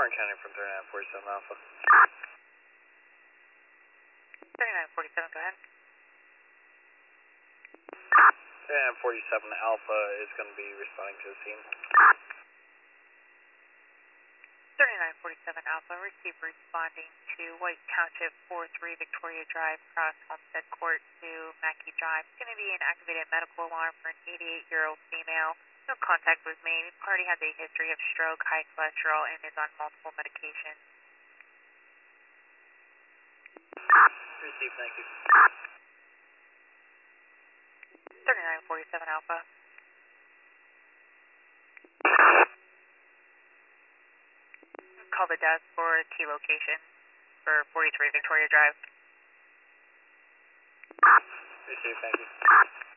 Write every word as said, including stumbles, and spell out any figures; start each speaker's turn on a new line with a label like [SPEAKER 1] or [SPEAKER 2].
[SPEAKER 1] Warren County from thirty-nine forty-seven Alpha.
[SPEAKER 2] thirty-nine forty-seven, go ahead.
[SPEAKER 1] thirty-nine forty-seven Alpha is going to be responding to the scene.
[SPEAKER 2] thirty-nine forty-seven Alpha, receive responding to White Township four three Victoria Drive, across Homestead Court to Mackey Drive. It's going to be an activated medical alarm for an eighty-eight-year-old female. No contact was made. Party has a history of stroke, high cholesterol, and is on multiple medications.
[SPEAKER 1] Receive, thank you.
[SPEAKER 2] thirty-nine forty-seven Alpha. Call the desk for a key location for forty-three Victoria Drive.
[SPEAKER 1] Receive, thank you.